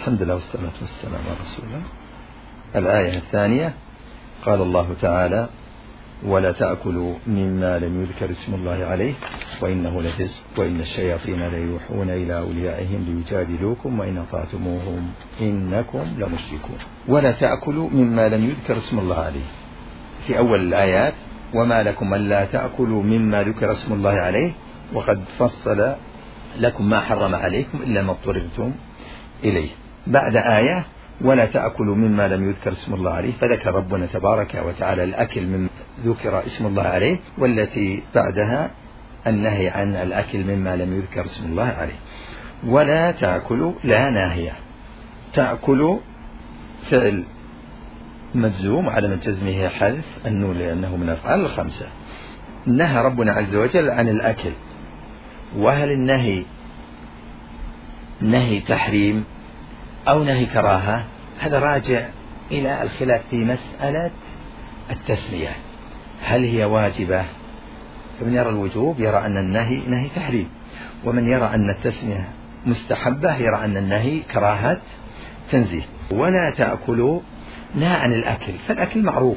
الحمد لله والصلاة والسلام على رسول الله. الآية الثانية قال الله تعالى: ولا تأكلوا مما لم يذكر اسم الله عليه وإنه لفسق وإن الشياطين ليوحون إلى أوليائهم ليجادلوكم وإن أطعتموهم إنكم لمشركون. ولا تأكلوا مما لم يذكر اسم الله عليه في أول الآيات: وما لكم ألا تأكلوا مما ذكر اسم الله عليه، وقد فصل لكم ما حرم عليكم إلا ما اضطررتم إليه. بعد آية: ولا تأكلوا مما لم يذكر اسم الله عليه، فذكر ربنا تبارك وتعالى الأكل مما ذكر اسم الله عليه، والتي بعدها النهي عن الأكل مما لم يذكر اسم الله عليه. ولا تأكلوا لا ناهية، تأكلوا فعل مجزوم على جزمه حذف النون لأنه من الأفعال الخمسة. نهى ربنا عز وجل عن الأكل، وهل النهي نهي تحريم أو نهي كراهة؟ هذا راجع إلى الخلاف في مسألة التسمية، هل هي واجبة؟ فمن يرى الوجوب يرى أن النهي نهي تحريم، ومن يرى أن التسمية مستحبة يرى أن النهي كراهة تنزيه. ولا تأكلوا نهى عن الأكل، فالأكل معروف،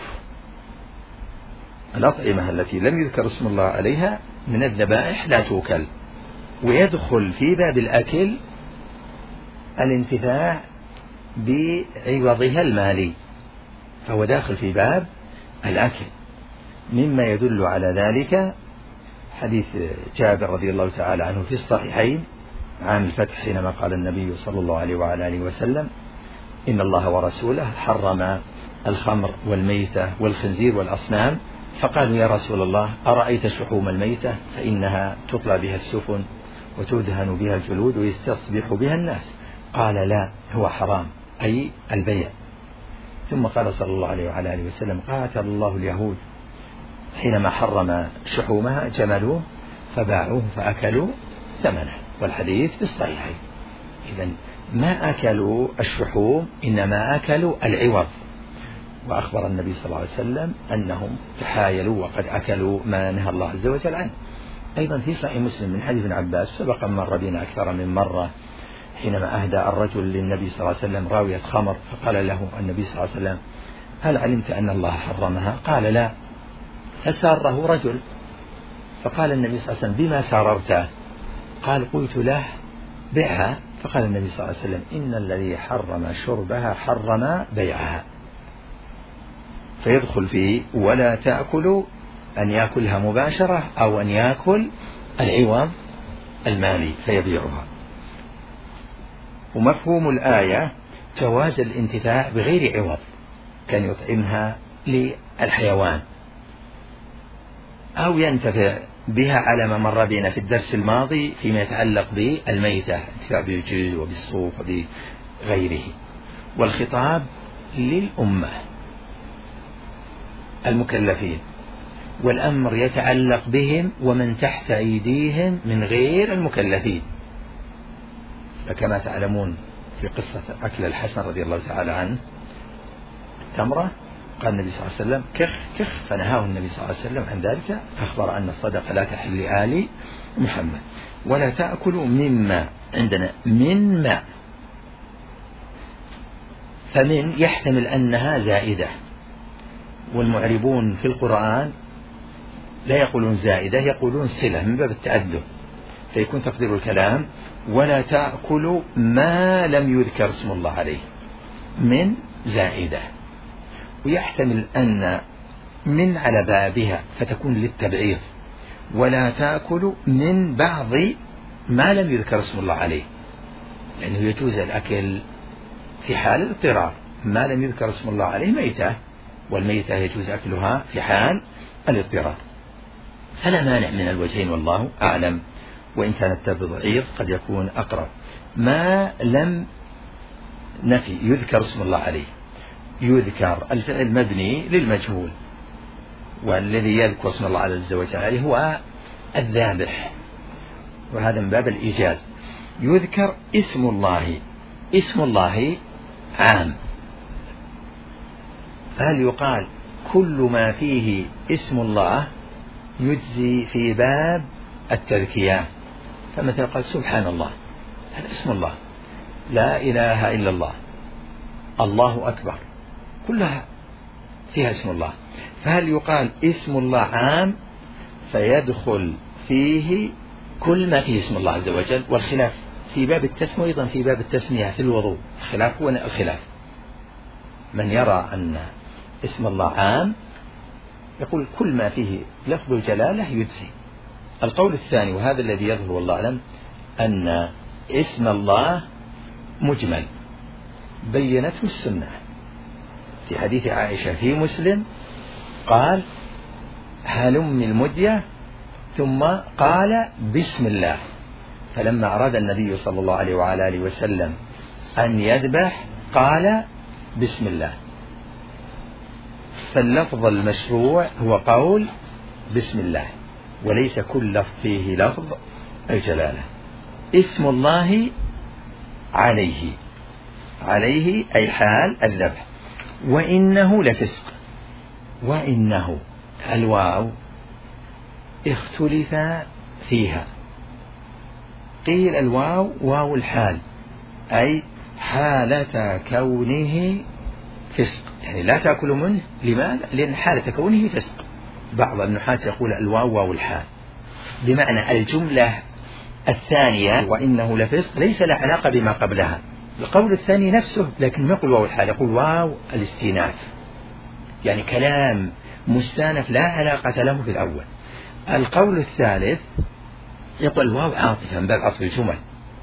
الأطعمة التي لم يذكر اسم الله عليها من الذبائح لا توكل، ويدخل في باب الأكل الانتفاع بعوضها المالي، فهو داخل في باب الأكل. مما يدل على ذلك حديث جابر رضي الله تعالى عنه في الصحيحين عام الفتح، حينما قال النبي صلى الله عليه وعلى آله وسلم: إن الله ورسوله حرم الخمر والميتة والخنزير والأصنام. فقالوا: يا رسول الله، أرأيت شحوم الميتة فإنها تطلى بها السفن وتدهن بها الجلود ويستصبح بها الناس. قال: لا، هو حرام، أي البيع. ثم قال صلى الله عليه وعلى آله وسلم: قاتل الله اليهود حينما حرم شحومها جملوه فباعوه فأكلوا ثمنه، والحديث في الصحيحين. إذن ما أكلوا الشحوم، إنما أكلوا العوض. وأخبر النبي صلى الله عليه وسلم أنهم تحايلوا وقد أكلوا ما نهى الله عز وجل عنه. أيضا في صحيح مسلم من حديث ابن عباس سبق مر بنا أكثر من مرة، حينما أهدى الرجل للنبي صلى الله عليه وسلم راوية خمر، فقال له النبي صلى الله عليه وسلم: هل علمت أن الله حرمها؟ قال: لا. فساره رجل، فقال النبي صلى الله عليه وسلم: بما ساررته؟ قال: قلت له: بيعها. فقال النبي صلى الله عليه وسلم: إن الذي حرم شربها حرم بيعها. فيدخل فيه ولا تأكلوا أن يأكلها مباشرة أو أن يأكل العوض المالي فيبيعها. ومفهوم الآية جواز الانتفاع بغير عوض، كان يطعمها للحيوان أو ينتفع بها على ما مر بنا في الدرس الماضي فيما يتعلق بالميتة، انتفاع بالجلد وبالصوف وبغيره. والخطاب للأمة المكلفين، والأمر يتعلق بهم ومن تحت أيديهم من غير المكلفين. فكما تعلمون في قصة أكل الحسن رضي الله تعالى عنه التمرة، قال النبي صلى الله عليه وسلم: كخ كخ، فنهاه النبي صلى الله عليه وسلم عن ذلك، أخبر أن الصدقة لا تحل لآل محمد. ولا تأكلوا مما، عندنا من ماء، فمن يحتمل أنها زائدة، والمعربون في القرآن لا يقولون زائدة، يقولون صلة من باب التعدد، فيكون تقدير الكلام: ولا تأكلوا ما لم يذكر اسم الله عليه، من زائدة. ويحتمل أن من على بابها فتكون للتبعيض: ولا تأكلوا من بعض ما لم يذكر اسم الله عليه، لأنه يجوز الأكل في حال الاضطرار. ما لم يذكر اسم الله عليه ميتة، والميتة يجوز أكلها في حال الاضطرار، فلا مانع من الوجهين والله أعلم، وإن كان التبعيض قد يكون أقرب. ما لم نفي يذكر اسم الله عليه، يذكر الفعل مبني للمجهول، والذي يذكر اسم الله عز وجل هو الذابح، وهذا من باب الإيجاز. يذكر اسم الله، اسم الله عام، فهل يقال كل ما فيه اسم الله يجزي في باب التذكية؟ فمثلا قال سبحان الله، هذا اسم الله، لا إله إلا الله، الله أكبر، كلها فيها اسم الله. فهل يقال اسم الله عام فيدخل فيه كل ما فيه اسم الله عز وجل؟ والخلاف في باب التسمية أيضا في باب التسمية في الوضوء، الخلاف هو الخلاف. من يرى أن اسم الله عام يقول كل ما فيه لفظ الجلالة يجزي. القول الثاني وهذا الذي يظهر والله أعلم أن اسم الله مجمل بينته السنة. في حديث عائشة في مسلم قال هلم المدية ثم قال بسم الله، فلما أراد النبي صلى الله عليه وعلى آله وسلم أن يذبح قال بسم الله. فاللفظ المشروع هو قول بسم الله، وليس كل لفظ فيه لفظ الجلالة. اسم الله عليه، عليه أي حال الذبح. وإنه لفسق، وإنه الواو اختلف فيها، قيل الواو واو الحال أي حالة كونه فسق، يعني لا تأكل منه. لماذا؟ لأن حالة كونه فسق. بعض النحاة يقول الواو واو الحال، بمعنى الجملة الثانية وإنه لفسق ليس له علاقة بما قبلها. القول الثاني نفسه لكن ما يقول واو الحال، يقول واو الاستئناف، يعني كلام مستأنف لا علاقة له بالأول. القول الثالث يقول الواو عاطفة من باب عطف الجمل،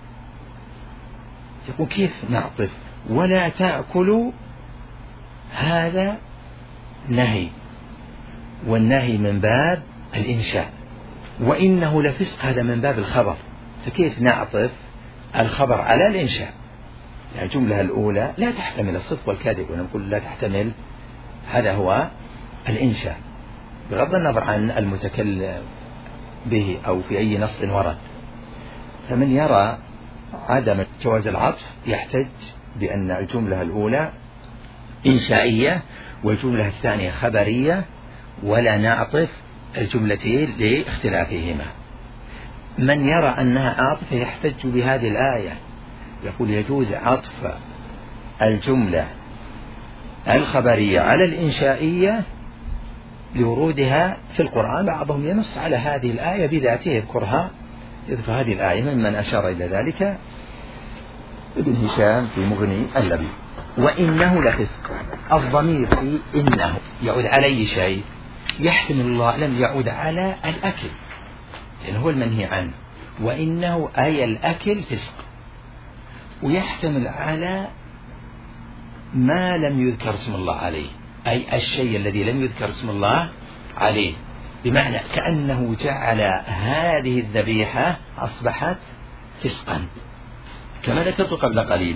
يقول كيف نعطف ولا تأكلوا، هذا نهي، والنهي من باب الإنشاء، وإنه لفسق هذا من باب الخبر، فكيف نعطف الخبر على الإنشاء؟ يعني الجملة الأولى لا تحتمل الصدق والكذب، ونقول لا تحتمل، هذا هو الإنشاء بغض النظر عن المتكلم به أو في أي نص ورد. فمن يرى عدم جواز العطف يحتج بأن الجملة الأولى إنشائية والجملة الثانية خبرية، ولا نعطف الجملتين لاختلافهما. من يرى أنها عاطفة يحتج بهذه الآية، يقول يجوز عطف الجملة الخبرية على الإنشائية لورودها في القرآن. بعضهم ينص على هذه الآية بذاته يذكرها، يذكر هذه الآية، ممن أشار إلى ذلك ابن هشام في مغني اللبيب. وإنه لفسق، الضمير في إنه يعود على أي شيء؟ يحتمل الله أعلم يعود على الأكل، لأنه هو المنهي عنه، وإنه أي الأكل فسق، ويحتمل على ما لم يذكر اسم الله عليه، أي الشيء الذي لم يذكر اسم الله عليه، بمعنى كأنه جعل هذه الذبيحة أصبحت فسقا. كما ذكرت قبل قليل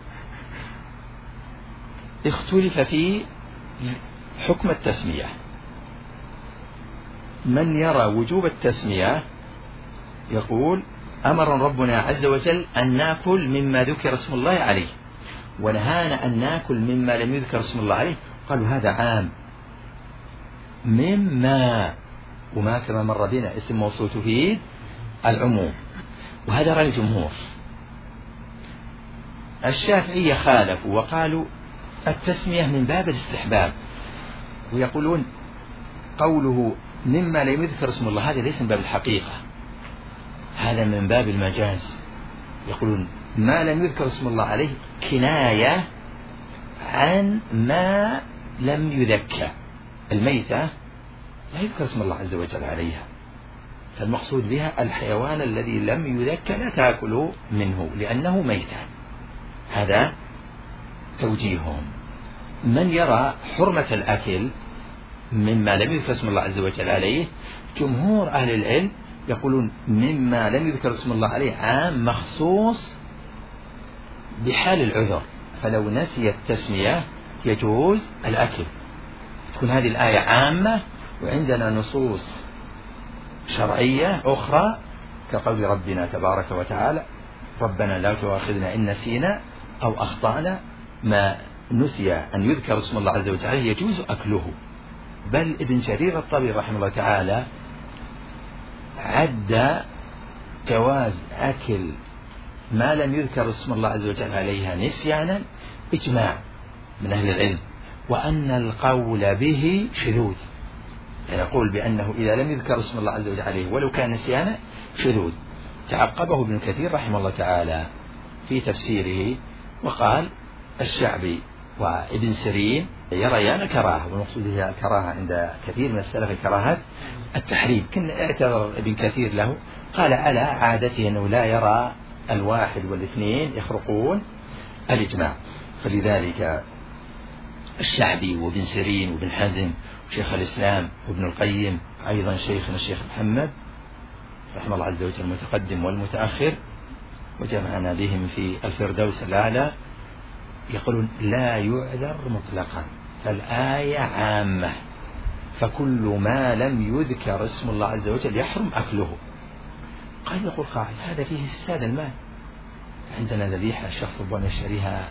اختلف في حكم التسمية. من يرى وجوب التسمية يقول أمر ربنا عز وجل أن نأكل مما ذكر اسم الله عليه، ونهانا أن نأكل مما لم يذكر اسم الله عليه. قالوا هذا عام، مما وما كما مر بنا اسم موصول تفيد العموم، وهذا رأي الجمهور. الشافعية خالفوا وقالوا التسمية من باب الاستحباب، ويقولون قوله مما لم يذكر اسم الله هذا ليس من باب الحقيقة، هذا من باب المجاز. يقولون ما لم يذكر اسم الله عليه كناية عن ما لم يذكر. الميتة لا يذكر اسم الله عز وجل عليها، فالمقصود بها الحيوان الذي لم يذكر لا تأكل منه لأنه ميتة. هذا توجيههم. من يرى حرمة الأكل مما لم يذكر اسم الله عز وجل عليه، جمهور أهل العلم يقولون مما لم يذكر اسم الله عليه عام مخصوص بحال العذر، فلو نسي التسمية يجوز الأكل. تكون هذه الآية عامة، وعندنا نصوص شرعية أخرى كقول ربنا تبارك وتعالى ربنا لا تؤاخذنا إن نسينا أو أخطأنا. ما نسي أن يذكر اسم الله عز وجل يجوز أكله. بل ابن جرير الطبري رحمه الله تعالى عد جواز أكل ما لم يذكر اسم الله عز وجل عليها نسيانا إجماع من أهل العلم، وأن القول به شذوذ، يعني يقول بأنه إذا لم يذكر اسم الله عز وجل عليه ولو كان نسيانا شذوذ. تعقبه ابن كثير رحمه الله تعالى في تفسيره وقال: الشعبي وابن سيرين يريان الكراهة، والمقصود هي الكراهة عند كثير من السلف كراهة التحريم. كان اعتذر ابن كثير له، قال: على عادته أنه لا يرى الواحد والاثنين يخرقون الإجماع. فلذلك الشعبي وابن سيرين وابن حزم وشيخ الإسلام وابن القيم، أيضا شيخنا الشيخ محمد رحمه الله عز وجل المتقدم والمتأخر، وجمعنا بهم في الفردوس الأعلى، يقولون: لا يعذر مطلقا، فالآية عامة، فكل ما لم يذكر اسم الله عز وجل يحرم أكله. قال يقول قائل: هذا فيه استفساد المال، عندنا ذبيحة الشخص ربما يشتريها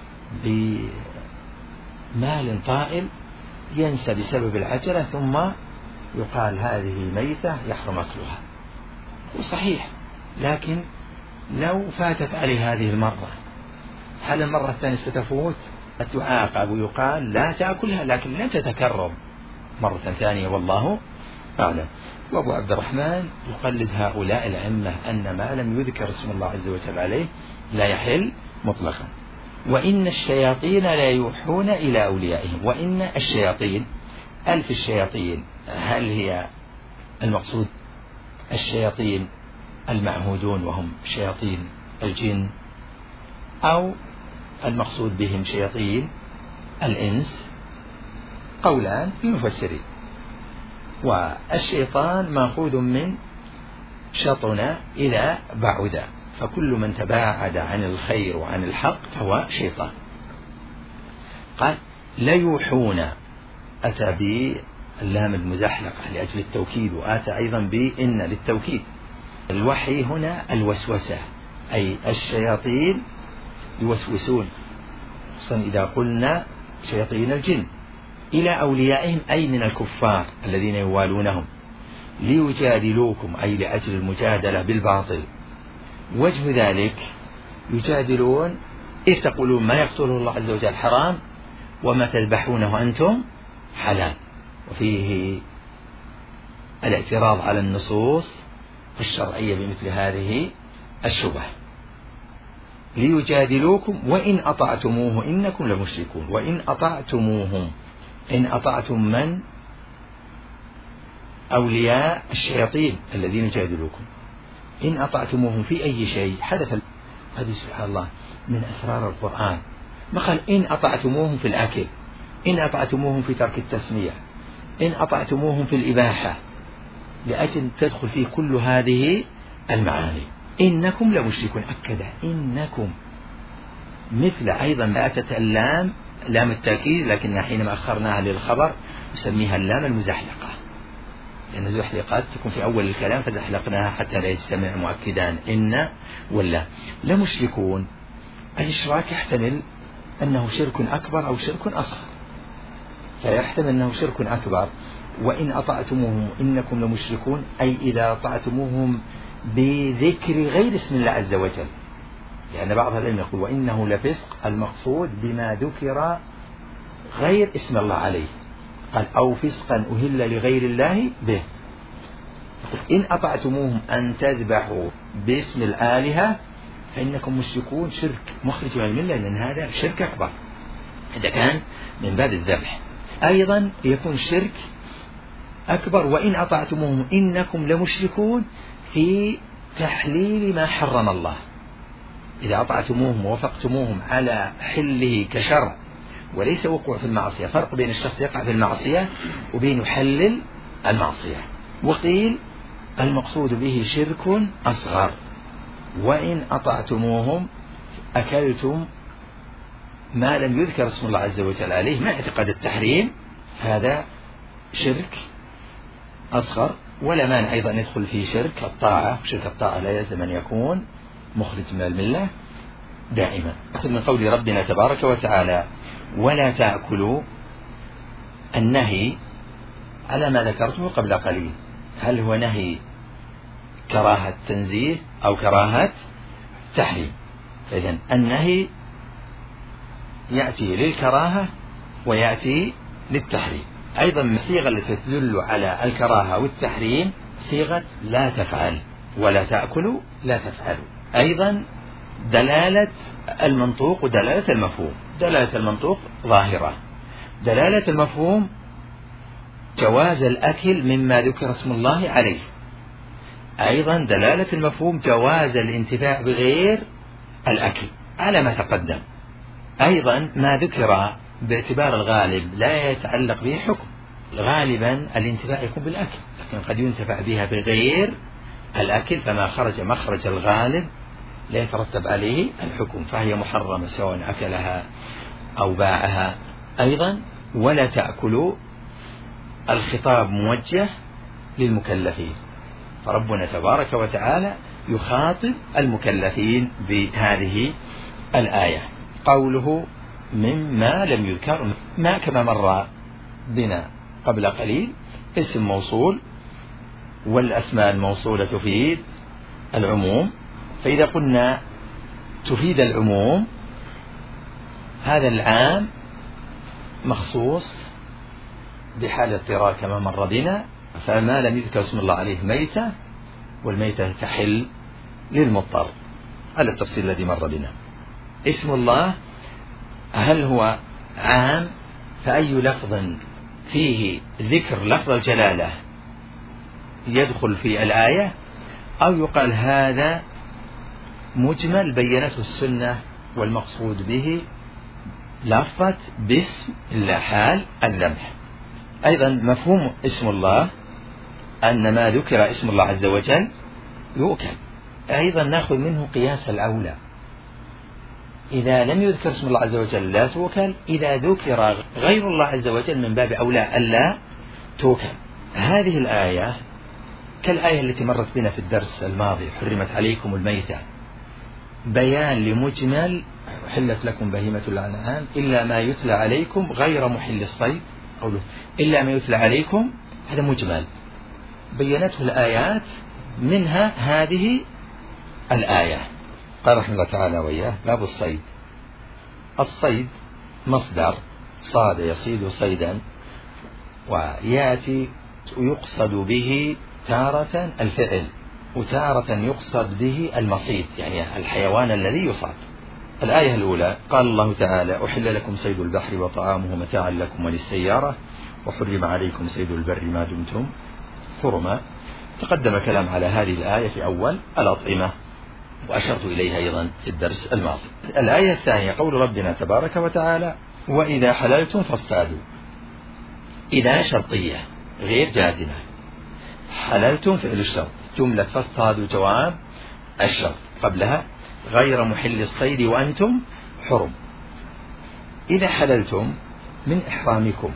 بمال طائل ينسى بسبب العجلة، ثم يقال هذه ميتة يحرم أكلها. وصحيح، لكن لو فاتت عليه هذه المرة، هل المرة الثانية ستفوت؟ تعاقب ويقال لا تأكلها، لكن لن تتكرر مرة ثانية، والله أعلم. وأبو عبد الرحمن يقلد هؤلاء الأئمة أن ما لم يذكر اسم الله عز وجل عليه لا يحل مطلقا. وإن الشياطين لا يوحون إلى أوليائهم. وإن الشياطين، ألف الشياطين، هل هي المقصود الشياطين المعهودون وهم شياطين الجن، أو المقصود بهم شياطين الإنس؟ قولان للمفسرين. والشيطان مأخوذ من شطن إلى بعد، فكل من تباعد عن الخير وعن الحق فهو شيطان. قال: لا يوحون، أتى باللام المزحلقة لأجل التوكيد، وآتى أيضا بإن للتوكيد. الوحي هنا الوسوسة، أي الشياطين يوسوسون، خصوصا إذا قلنا شياطين الجن، إلى أوليائهم أي من الكفار الذين يوالونهم، ليجادلوكم أي لأجل المجادلة بالباطل. وجه ذلك يجادلون إذ تقولون ما يقتله الله عز وجل حرام، وما تذبحونه أنتم حلال، وفيه الاعتراض على النصوص الشرعية بمثل هذه الشبه. ليجادلوكم وإن أطعتموه إنكم لمشركون. وإن أطعتموهم، إن أطعتم من؟ أولياء الشياطين الذين يجادلوكم. إن أطعتموهم في أي شيء حدث. هذه سبحان الله من أسرار القرآن. ما قال إن أطعتموهم في الأكل، إن أطعتموهم في ترك التسمية، إن أطعتموهم في الإباحة، لأجل تدخل فيه كل هذه المعاني. إنكم لمشركون، أكد إنكم، مثل أيضا ما أتت اللام لام التأكيد، لكن حينما أخرناها للخبر نسميها اللام المزحلقة، لأن زحلقات تكون في أول الكلام فزحلقناها حتى لا يجتمع مؤكدان إن ولا. لمشركون، الإشراك يحتمل أنه شرك أكبر أو شرك أصغر، فيحتمل أنه شرك أكبر. وإن أطعتموهم إنكم لمشركون، أي إذا أطعتموهم بذكر غير اسم الله عز وجل، لأن بعض العلم يقول وإنه لفسق، المقصود بما ذكر غير اسم الله عليه، قال أو فسقا أهل لغير الله به. إن أطعتموهم أن تذبحوا باسم الآلهة فإنكم مشركون، شرك مخرج من الملة، لأن هذا شرك أكبر إذا كان من باب الذبح. أيضا يكون شرك أكبر وإن أطعتموهم إنكم لمشركون في تحليل ما حرم الله. إذا أطعتموهم ووافقتموهم على حله كشرع وليس وقوع في المعصية، فرق بين الشخص يقع في المعصية وبين يحلل المعصية. وقيل المقصود به شرك أصغر، وإن أطعتموهم أكلتم ما لم يذكر اسم الله عز وجل عليه ما اعتقد التحريم، هذا شرك أصغر. ولا مانع أيضا يدخل فيه شرك الطاعة، شرك الطاعة لا يلزم أن يكون مخرج من الملة دائما. من قول ربنا تبارك وتعالى ولا تأكلوا، النهي على ما ذكرته قبل قليل، هل هو نهي كراهة تنزيه أو كراهة للتحريم. فإذن النهي يأتي للكراهة ويأتي للتحريم. أيضا من الصيغة التي تدل على الكراهة والتحريم صيغة لا تفعل ولا تأكلوا لا تفعلوا. أيضا دلالة المنطوق ودلالة المفهوم. دلالة المنطوق ظاهرة، دلالة المفهوم جواز الأكل مما ذكر اسم الله عليه. أيضا دلالة المفهوم جواز الانتفاع بغير الأكل على ما تقدم. أيضا ما ذكر باعتبار الغالب لا يتعلق به حكم، غالبا الانتفاع يكون بالأكل، لكن قد ينتفع بها بغير الأكل، فما خرج مخرج الغالب لا يترتب عليه الحكم، فهي محرمة سواء أكلها أو باعها. أيضا ولا تأكلوا، الخطاب موجه للمكلفين، فربنا تبارك وتعالى يخاطب المكلفين بهذه الآية. قوله مما لم يذكر، ما كما مر بنا قبل قليل اسم موصول، والأسماء الموصولة تفيد العموم، فإذا قلنا تفيد العموم هذا العام مخصوص بحال اضطرار كما مر بنا، فما لم يذكر اسم الله عليه ميتة، والميتة تحل للمضطر على التفصيل الذي مر بنا. اسم الله هل هو عام، فأي لفظ فيه ذكر لفظ الجلالة يدخل في الآية، أو يقال هذا مجمل بينته السنة والمقصود به لفظة باسم الله حال الذبح. أيضا مفهوم اسم الله أن ما ذكر اسم الله عز وجل يؤكل. أيضا نأخذ منه قياس الأولى، إذا لم يذكر اسم الله عز وجل لا توكل، إذا ذكر غير الله عز وجل من باب أولى ألا توكل. هذه الآية كالآية التي مرت بنا في الدرس الماضي حرمت عليكم الميتة، بيان لمجمل حلت لكم بهيمة الأنعام إلا ما يتلى عليكم غير محل الصيد، قوله إلا ما يتلى عليكم هذا مجمل بينته الآيات، منها هذه الآية. قال رحمه الله تعالى وإياه باب الصيد. الصيد مصدر صاد يصيد صيدا، ويأتي يقصد به تارة الفعل وتارة يقصد به المصيد، يعني الحيوان الذي يصاد. الآية الأولى قال الله تعالى أحل لكم صيد البحر وطعامه متاعا لكم وللسيارة وحرم عليكم صيد البر ما دمتم حرما. تقدم كلام على هذه الآية في أول الأطعمة، وأشرت إليها أيضا في الدرس الماضي. الآية الثانية قول ربنا تبارك وتعالى وإذا حللتم فاصطادوا. إذا شرطية غير جازمة، حللتم فعل الشرط، جملة فاصطادوا جواب الشرط، قبلها غير محل الصيد وأنتم حرم. إذا حللتم من إحرامكم،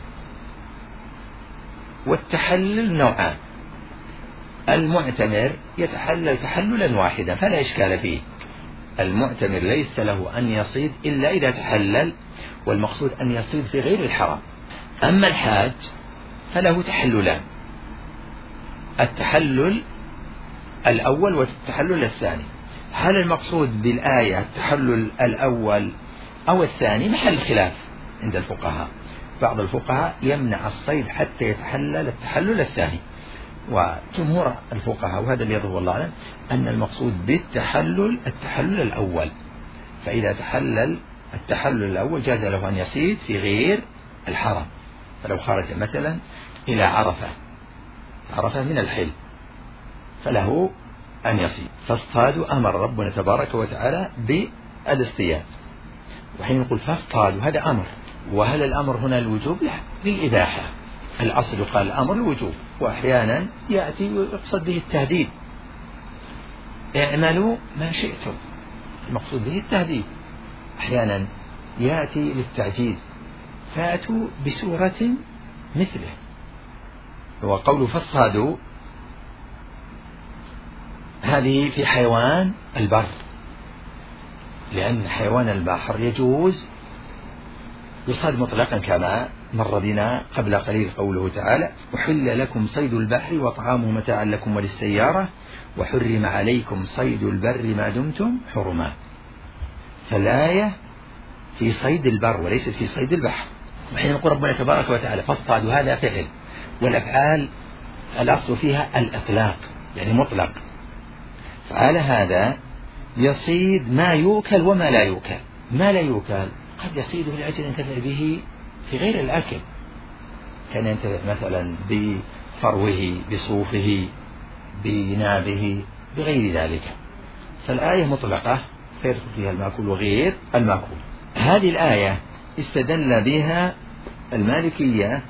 والتحلل نوعان، المعتمر يتحلل تحللا واحدا فلا إشكال فيه، المعتمر ليس له أن يصيد إلا إذا تحلل، والمقصود أن يصيد في غير الحرام. أما الحاج فله تحللان، التحلل الأول والتحلل الثاني. هل المقصود بالآية التحلل الأول أو الثاني؟ محل خلاف عند الفقهاء، بعض الفقهاء يمنع الصيد حتى يتحلل التحلل الثاني، وجمهور الفقهاء وهذا اللي يظهر الله أعلم أن المقصود بالتحلل التحلل الأول، فإذا تحلل التحلل الأول جاز له أن يصيد في غير الحرم، فلو خرج مثلا إلى عرفة من الحل فله أن يصيد. فاصطادوا أمر ربنا تبارك وتعالى بالاصطياد، وحين نقول فاصطادوا هذا أمر، وهل الأمر هنا الوجوب؟ لا، للإباحة، الأصل قال الأمر الوجوب، وأحيانا يأتي ويقصد به التهديد، اعملوا ما شئتم، المقصود به التهديد، أحيانا يأتي للتعجيز فأتوا بسورة مثله. وقول فاصطادوا هذه في حيوان البر، لأن حيوان البحر يجوز يصاد مطلقا كما مر بنا قبل قليل قوله تعالى: أحل لكم صيد البحر وطعامه متاعا لكم وللسيارة وحرم عليكم صيد البر ما دمتم حرما. فالآية في صيد البر وليست في صيد البحر. وحين يقول ربنا تبارك وتعالى فاصطادوا، هذا فعل، والأفعال الأصل فيها الإطلاق يعني مطلق، فعلى هذا يصيد ما يؤكل وما لا يؤكل. ما لا يؤكل قد يصيده لأجل ينتفع به في غير الأكل، كان ينتفع مثلا بفروه بصوفه بنابه بغير ذلك، فالآية مطلقة فيدخل فيها المأكول وغير المأكول. هذه الآية استدل بها المالكية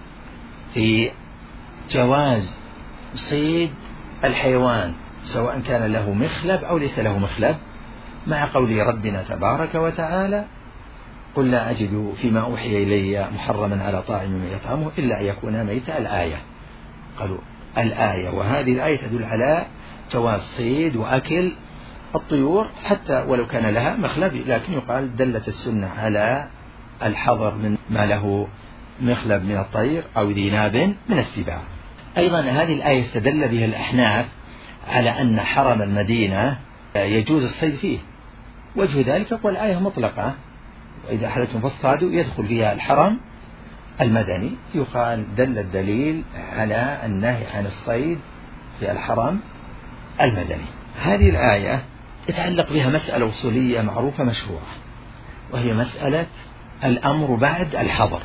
في جواز صيد الحيوان سواء كان له مخلب أو ليس له مخلب، مع قول ربنا تبارك وتعالى: قل لا أجد فيما أوحي إلي محرما على طاعم يطعمه إلا أن يكون ميتا. الآية قالوا الآية وهذه الآية تدل على جواز صيد وأكل الطيور حتى ولو كان لها مخلب، لكن يقال دلت السنة على الحظر من ما له مخلب من الطير أو ذي ناب من السباع. أيضا هذه الآية استدل بها الأحناف على أن حرم المدينة يجوز الصيد فيه. وجه ذلك يقول الآية مطلقة، وإذا أحللتم فاصطادوا يدخل فيها الحرم المدني، يقال دل الدليل على النهي عن الصيد في الحرم المدني. هذه الآية يتعلق بها مسألة أصولية معروفة مشهورة، وهي مسألة الأمر بعد الحظر،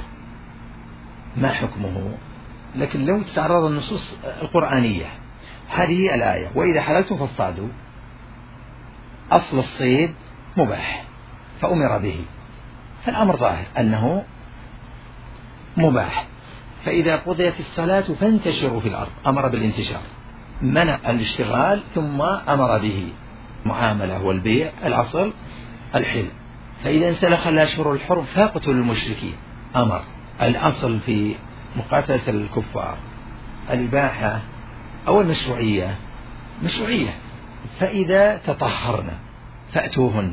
ما حكمه؟ لكن لو تتعرض النصوص القرآنية، هذه الآية: وإذا حللتم فاصطادوا، أصل الصيد مباح فأمر به، فالأمر ظاهر أنه مباح. فإذا قضيت الصلاة فانتشروا في الأرض، أمر بالانتشار، منع الاشتغال ثم أمر به معاملة والبيع، الأصل الحل. فإذا انسلخ الأشهر الحرم فاقتلوا المشركين، أمر. الأصل في مقاتلة الكفار الإباحة أو المشروعية، مشروعية. فإذا تطهرن فأتوهن،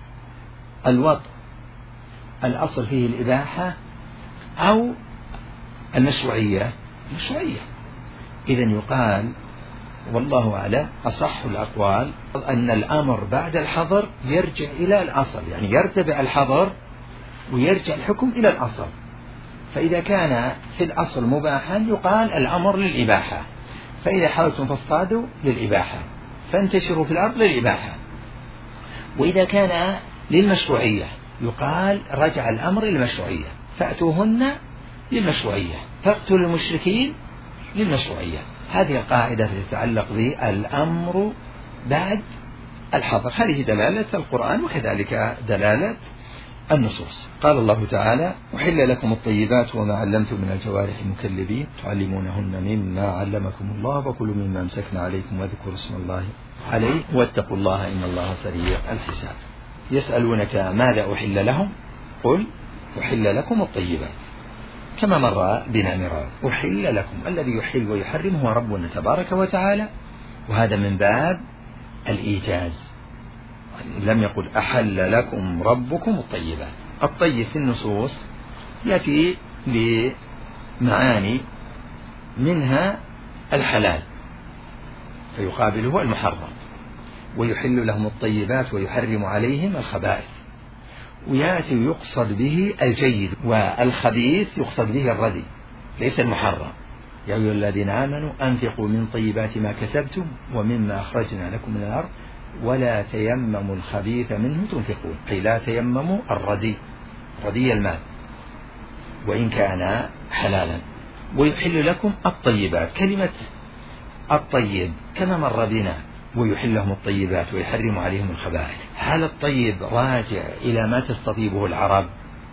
الوطء الأصل فيه الإباحة أو المشروعية، مشروعية. إذن يقال والله أعلم أصح الأقوال أن الأمر بعد الحظر يرجع إلى الأصل، يعني يرتفع الحظر ويرجع الحكم إلى الأصل. فإذا كان في الأصل مباحا يقال الأمر للإباحة، فإذا حاولتم فاصطادوا للإباحة، فانتشروا في الأرض للإباحة. وإذا كان للمشروعية يقال رجع الأمر للمشروعية، فأتوهن للمشروعية، فاقتلوا المشركين للمشروعية. هذه القاعدة تتعلق بالأمر بعد الحظر، هذه دلالة القرآن وكذلك دلالة النصوص. قال الله تعالى: أحل لكم الطيبات وما علمتم من الجوارح مكلبين تعلمونهن مما علمكم الله وكلوا مما أمسكنا عليكم واذكروا اسم الله عليه واتقوا الله إن الله سريع الحساب. يسألونك ماذا أحل لهم؟ قل أحل لكم الطيبات، كما مر بنا مرارا. أحل لكم، الذي يحل ويحرم هو ربنا تبارك وتعالى، وهذا من باب الإيجاز، لم يقل أحل لكم ربكم الطيبات. الطيب في النصوص يأتي بمعاني، منها الحلال فيقابله المحرم، ويحل لهم الطيبات ويحرم عليهم الخبائث، ويأتي يقصد به الجيد، والخبيث يقصد به الردي ليس المحرم. يا أيها الذين آمنوا أنفقوا من طيبات ما كسبتم ومما أخرجنا لكم من الأرض ولا تيمموا الخبيث منه تنفقون، أي لا تيمموا الردي، ردي المال وإن كان حلالا. ويحل لكم الطيبات، كلمة الطيب كما مر بنا، ويحل لهم الطيبات ويحرم عليهم الخبائث. هل الطيب راجع إلى ما تستطيبه العرب،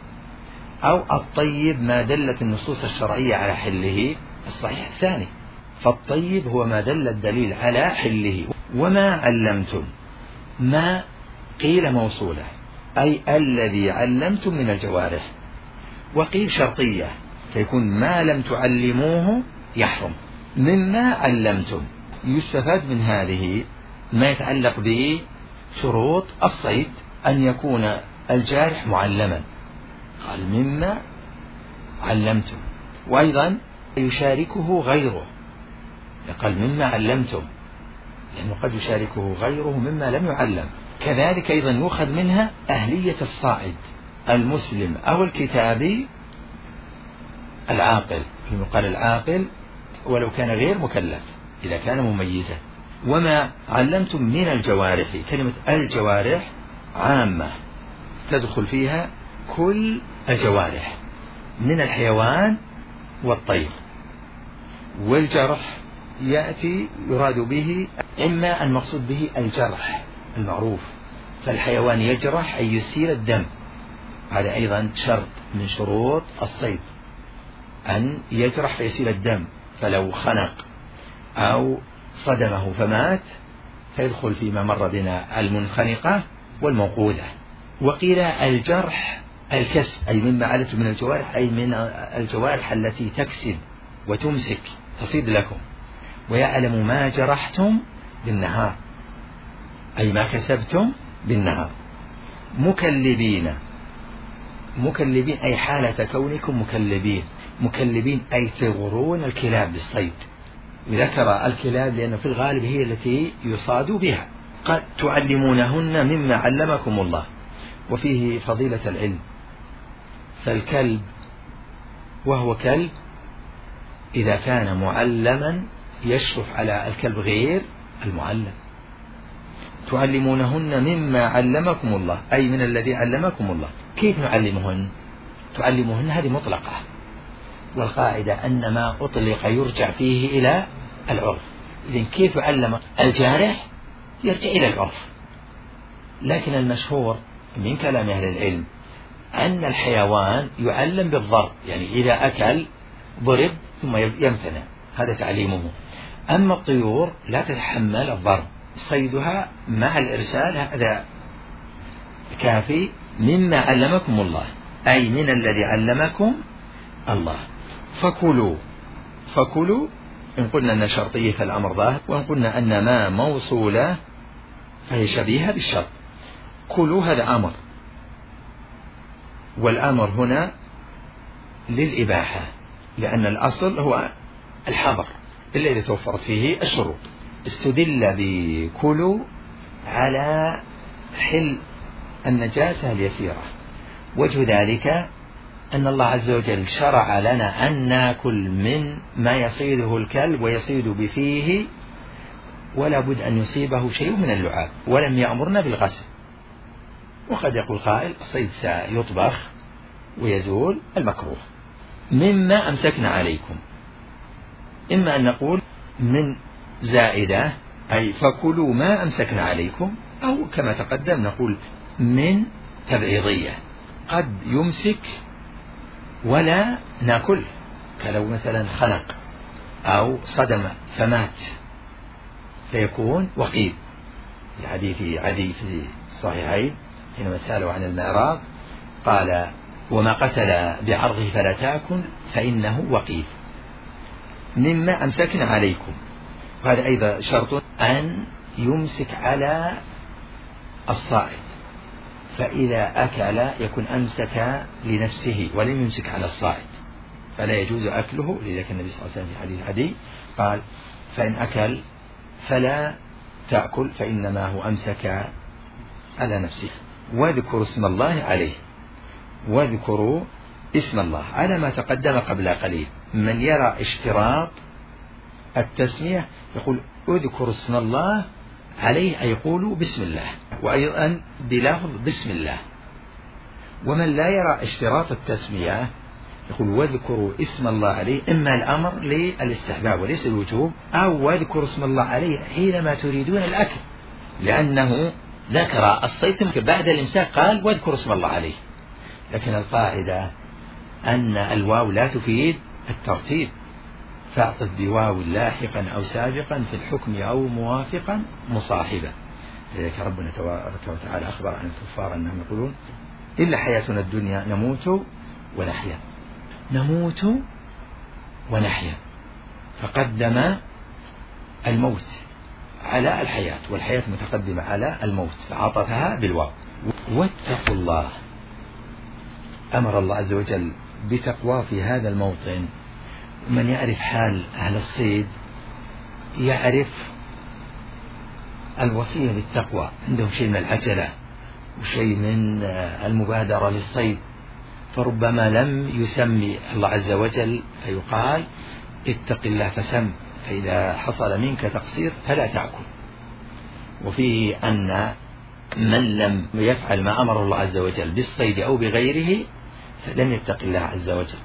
أو الطيب ما دلت النصوص الشرعية على حله؟ الصحيح الثاني، فالطيب هو ما دل الدليل على حله. وما علمتم، ما قيل موصولة، أي الذي علمتم من الجوارح، وقيل شرطية فيكون ما لم تعلموه يحرم. مما علمتم يستفاد من هذه ما يتعلق بشروط الصيد، أن يكون الجارح معلما قال مما علمتم. وأيضا يشاركه غيره، قال مما علمتم، لأنه قد يشاركه غيره مما لم يعلم. كذلك أيضا يؤخذ منها أهلية الصائد المسلم أو الكتابي العاقل، يقال العاقل ولو كان غير مكلف إذا كان مميزا. وما علمتم من الجوارح، كلمة الجوارح عامة تدخل فيها كل الجوارح من الحيوان والطير. والجرح يأتي يراد به إما المقصود به الجرح المعروف، فالحيوان يجرح أي يسيل الدم، هذا أيضا شرط من شروط الصيد أن يجرح فيسيل الدم، فلو خنق أو صدمه فمات فيدخل فيما مر بنا المنخنقة والموقوذة. وقيل الجرح الكسب، أي مما علمتم من الجوارح، أي من الجوارح التي تكسب وتمسك تصيد لكم. ويعلم ما جرحتم بالنهار، أي ما كسبتم بالنهار. مكلبين، مكلبين أي حالة كونكم مكلبين، مكلبين أي تغرون الكلاب بالصيد. وذكر الكلاب لأن في الغالب هي التي يصاد بها. قد تعلمونهن مما علمكم الله. وفيه فضيلة العلم، فالكلب وهو كلب إذا كان معلما يشرف على الكلب غير المعلم. تعلمونهن مما علمكم الله، أي من الذي علمكم الله. كيف نعلمهن؟ تعلمهن هذه مطلقة، والقاعدة أن ما أطلق يرجع فيه إلى العرف. إذن كيف يعلم الجارح يرجع إلى العرف. لكن المشهور من كلام أهل العلم أن الحيوان يعلم بالضرب، يعني إذا أكل ضرب ثم يمتنع، هذا تعليمه. أما الطيور لا تتحمل الضرب، صيدها مع الإرسال هذا كافي. مما علمكم الله أي من الذي علمكم الله. فكلوا، فكلوا إن قلنا أن شرطية فالأمر ظاهر، وإن قلنا أن ما موصولة فهي شبيهة بالشرط. كلوا هذا أمر، والأمر هنا للإباحة، لأن الأصل هو الحظر إلا إذا توفرت فيه الشروط. استدل بكلوا على حل النجاسة اليسيرة. وجه ذلك أن الله عز وجل شرع لنا أن نأكل من ما يصيده الكلب ويصيد بفيه، ولا بد أن يصيبه شيء من اللعاب، ولم يأمرنا بالغسل. وقد يقول قائل الصيد سيطبخ ويزول المكروه. مما أمسكنا عليكم، إما أن نقول من زائدة أي فكلوا ما أمسكنا عليكم، أو كما تقدم نقول من تبعيضية، قد يمسك ولا ناكل، كلو مثلا خنق أو صدم فمات فيكون وقيد. لحديث عدي في الصحيحين حينما سألوا عن المعراض قال وما قتل بعرضه فلا تأكل فإنه وقيد. مما أمسكنا عليكم، وهذا أيضا شرط أن يمسك على الصائد، فإذا أكل يكون أمسك لنفسه ولم يمسك على الصائد، فلا يجوز أكله. لذلك النبي صلى الله عليه وسلم في حديث عدي قال فإن أكل فلا تأكل فإنما هو أمسك على نفسه. واذكروا اسم الله عليه، واذكروا اسم الله على ما تقدم قبل قليل. من يرى اشتراط التسمية يقول اذكروا اسم الله عليه، أي يقولوا بسم الله، وأيضا بلفظ بسم الله. ومن لا يرى اشتراط التسمية يقول واذكروا اسم الله عليه، إما الأمر للاستحباب وليس الوجوب، أو واذكروا اسم الله عليه حينما تريدون الأكل، لأنه ذكر الصيد بعد الإمساك قال واذكروا اسم الله عليه. لكن القاعدة أن الواو لا تفيد الترتيب، فاعطف بواو لاحقا أو سابقا في الحكم أو موافقا مصاحبا. لذلك ربنا تبارك وتعالى أخبر عن الكفار أنهم يقولون إلا حياتنا الدنيا نموت ونحيا، نموت ونحيا، فقدم الموت على الحياة، والحياة متقدمة على الموت فعطفها بالواو. واتقوا الله، أمر الله عز وجل بتقوى في هذا الموطن. من يعرف حال أهل الصيد يعرف الوصية بالتقوى، عندهم شيء من العجلة وشيء من المبادرة للصيد، فربما لم يسمي الله عز وجل فيقال اتق الله فسم، فإذا حصل منك تقصير فلا تأكل. وفيه أن من لم يفعل ما أمر الله عز وجل بالصيد أو بغيره فلن يتق الله عز وجل.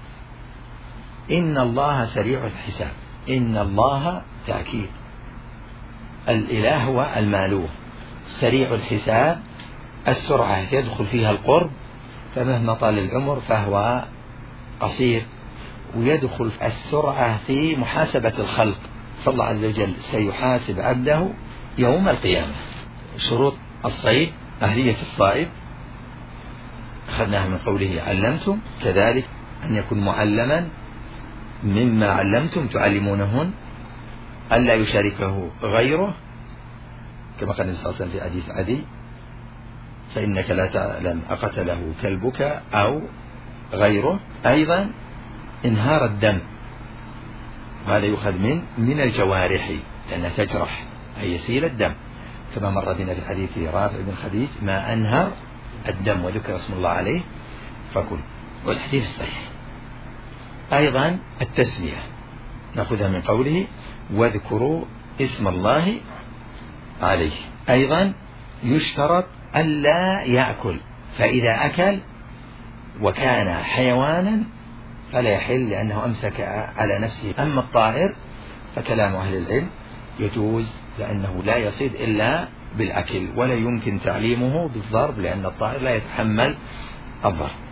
إن الله سريع الحساب، إن الله تأكيد، الإله هو المألوه، سريع الحساب السرعة يدخل فيها القرب، فمهما طال العمر فهو قصير، ويدخل السرعة في محاسبة الخلق، فالله عز وجل سيحاسب عبده يوم القيامة. شروط الصيد أهلية الصائد أخذناها من قوله علمتم، كذلك أن يكون معلما مما علمتم تعلمونهن، ألا يشاركه غيره، كما قال النبي صلى الله عليه وسلم في حديث عدي فإنك لا تعلم أقتله كلبك أو غيره. أيضا إنهار الدم، وهذا يؤخذ من الجوارح لأنها تجرح أي يسيل الدم، كما مر بنا في حديث رافع بن خديج ما أنهر الدم وذكر اسم الله عليه فكل، والحديث الصحيح. أيضا التسمية نأخذها من قوله واذكروا اسم الله عليه. أيضا يشترط ألا يأكل، فإذا أكل وكان حيوانا فلا يحل لأنه أمسك على نفسه. أما الطائر فكلام أهل العلم يجوز لأنه لا يصيد إلا بالأكل، ولا يمكن تعليمه بالضرب لأن الطائر لا يتحمل الضرب.